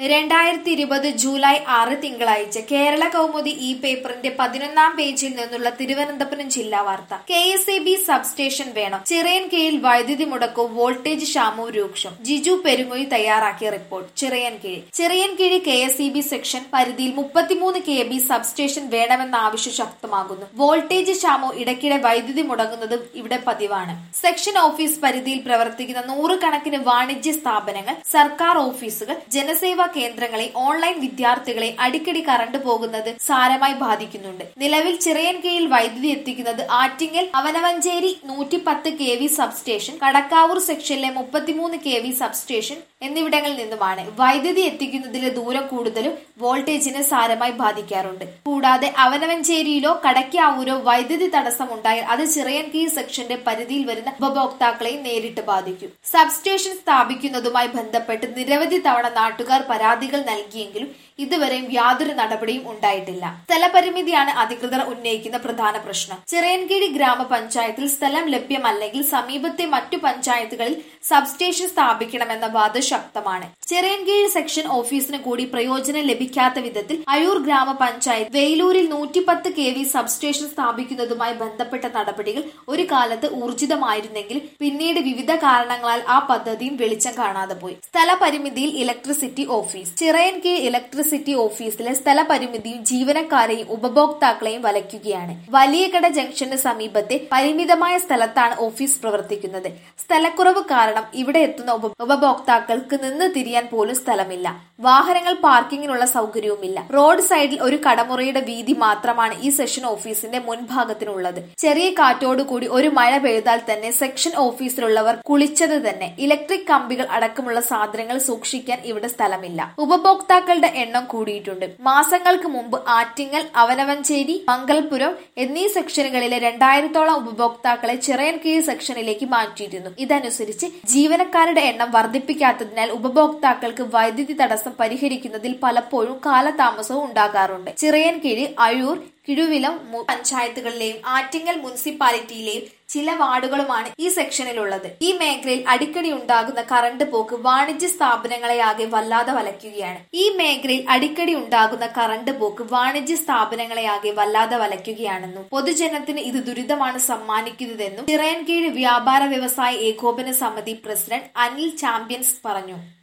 2020 July 6 തിങ്കളാഴ്ച കേരള കൗമുദി ഈ പേപ്പറിന്റെ 11-ാം പേജിൽ നിന്നുള്ള തിരുവനന്തപുരം ജില്ലാ വാർത്ത. KSEB സബ്സ്റ്റേഷൻ വേണം, ചിറയൻകീഴിൽ വൈദ്യുതി മുടക്കവും വോൾട്ടേജ് ക്ഷാമവും രൂക്ഷം. ജിജു പെരുങ്ങൊഴി തയ്യാറാക്കിയ റിപ്പോർട്ട്. ചിറയൻകീഴ് KSEB സെക്ഷൻ പരിധിയിൽ 33 kV സബ്സ്റ്റേഷൻ വേണമെന്ന ആവശ്യം ശക്തമാകുന്നു. വോൾട്ടേജ് ക്ഷാമവും ഇടയ്ക്കിടെ വൈദ്യുതി മുടങ്ങുന്നതും ഇവിടെ പതിവാണ്. സെക്ഷൻ ഓഫീസ് പരിധിയിൽ പ്രവർത്തിക്കുന്ന നൂറുകണക്കിന് വാണിജ്യ സ്ഥാപനങ്ങൾ, സർക്കാർ ഓഫീസുകൾ, ജനസേവാ കേന്ദ്രങ്ങളെ, ഓൺലൈൻ വിദ്യാർത്ഥികളെ അടിക്കടി കറണ്ട് പോകുന്നത് സാരമായി ബാധിക്കുന്നുണ്ട്. നിലവിൽ ചിറയൻകീഴിൽ വൈദ്യുതി എത്തിക്കുന്നത് ആറ്റിങ്ങൽ അവനവഞ്ചേരി 110 kV സബ്സ്റ്റേഷൻ, കടക്കാവൂർ സെക്ഷനിലെ 33 kV സബ്സ്റ്റേഷൻ എന്നിവിടങ്ങളിൽ നിന്നുമാണ്. വൈദ്യുതി എത്തിക്കുന്നതിലെ ദൂരം കൂടുതലും വോൾട്ടേജിനെ സാരമായി ബാധിക്കാറുണ്ട്. കൂടാതെ അവനവഞ്ചേരിയിലോ കടക്കാവൂരോ വൈദ്യുതി തടസ്സം ഉണ്ടായാൽ അത് ചിറയൻകീഴ് സെക്ഷന്റെ പരിധിയിൽ വരുന്ന ഉപഭോക്താക്കളെയും നേരിട്ട് ബാധിക്കും. സബ്സ്റ്റേഷൻ സ്ഥാപിക്കുന്നതുമായി ബന്ധപ്പെട്ട് നിരവധി തവണ നാട്ടുകാർ പരാതികൾ നൽകിയെങ്കിലും ഇതുവരെയും യാതൊരു നടപടിയും ഉണ്ടായിട്ടില്ല. സ്ഥലപരിമിതിയാണ് അധികൃതർ ഉന്നയിക്കുന്ന പ്രധാന പ്രശ്നം. ചിറയൻകീഴ് ഗ്രാമപഞ്ചായത്തിൽ സ്ഥലം ലഭ്യമല്ലെങ്കിൽ സമീപത്തെ മറ്റു പഞ്ചായത്തുകളിൽ സബ്സ്റ്റേഷൻ സ്ഥാപിക്കണമെന്ന വാദം ശക്തമാണ്. ചിറയൻകീഴ് സെക്ഷൻ ഓഫീസിന് കൂടി പ്രയോജനം ലഭിക്കാത്ത വിധത്തിൽ അഴൂർ ഗ്രാമപഞ്ചായത്ത് വെയിലൂരിൽ 110 kV സബ്സ്റ്റേഷൻ സ്ഥാപിക്കുന്നതുമായി ബന്ധപ്പെട്ട നടപടികൾ ഒരു കാലത്ത് ഊർജിതമായിരുന്നെങ്കിൽ പിന്നീട് വിവിധ കാരണങ്ങളാൽ ആ പദ്ധതിയും വെളിച്ചം കാണാതെ പോയി. സ്ഥലപരിമിതിയിൽ ഇലക്ട്രിസിറ്റി ഓഫീസ്. ചിറയൻകീഴ് ഇലക്ട്രിസിറ്റി ഓഫീസിലെ സ്ഥലപരിമിതിയും ജീവനക്കാരെയും ഉപഭോക്താക്കളെയും വലയ്ക്കുകയാണ്. വലിയകട ജംഗ്ഷന് സമീപത്തെ പരിമിതമായ സ്ഥലത്താണ് ഓഫീസ് പ്രവർത്തിക്കുന്നത്. സ്ഥലക്കുറവ് കാരണം ഇവിടെ എത്തുന്ന ഉപഭോക്താക്കൾക്ക് നിന്ന് തിരിയാൻ പോലും സ്ഥലമില്ല. വാഹനങ്ങൾ പാർക്കിങ്ങിനുള്ള സൗകര്യവുമില്ല. റോഡ് സൈഡിൽ ഒരു കടമുറിയുടെ വീതി മാത്രമാണ് ഈ സെക്ഷൻ ഓഫീസിന്റെ മുൻഭാഗത്തിനുള്ളത്. ചെറിയ കാറ്റോടുകൂടി ഒരു മഴ പെയ്താൽ തന്നെ സെക്ഷൻ ഓഫീസിലുള്ളവർ കുളിച്ചത് തന്നെ. ഇലക്ട്രിക് കമ്പികൾ അടക്കമുള്ള സാധനങ്ങൾ സൂക്ഷിക്കാൻ ഇവിടെ സ്ഥലമില്ല. ഉപഭോക്താക്കളുടെ എണ്ണം കൂടിയിട്ടുണ്ട്. മാസങ്ങൾക്ക് മുമ്പ് ആറ്റിങ്ങൽ, അവനവഞ്ചേരി, മംഗൽപുരം എന്നീ സെക്ഷനുകളിലെ 2000-ഓളം ഉപഭോക്താക്കളെ ചിറയൻകീഴ് സെക്ഷനിലേക്ക് മാറ്റിയിരുന്നു. ഇതനുസരിച്ച് ജീവനക്കാരുടെ എണ്ണം വർദ്ധിപ്പിക്കാത്തതിനാൽ ഉപഭോക്താക്കൾക്ക് വൈദ്യുതി തടസ്സം പരിഹരിക്കുന്നതിൽ പലപ്പോഴും കാലതാമസവും ഉണ്ടാകാറുണ്ട്. ചിറയൻകീഴ്, അഴൂർ, കിഴുവിലം പഞ്ചായത്തുകളിലെയും ആറ്റിങ്ങൽ മുനിസിപ്പാലിറ്റിയിലെയും ചില വാർഡുകളുമാണ് ഈ സെക്ഷനിലുള്ളത്. ഈ മേഖലയിൽ അടിക്കടി ഉണ്ടാകുന്ന കറണ്ട് പോക്ക് വാണിജ്യ സ്ഥാപനങ്ങളെയാകെ വല്ലാതെ വലയ്ക്കുകയാണെന്നും പൊതുജനത്തിന് ഇത് ദുരിതമാണ് സമ്മാനിക്കുന്നതെന്നും ചിറയൻകീഴ് വ്യാപാര വ്യവസായ ഏകോപന സമിതി പ്രസിഡന്റ് അനിൽ ചാമ്പ്യൻസ് പറഞ്ഞു.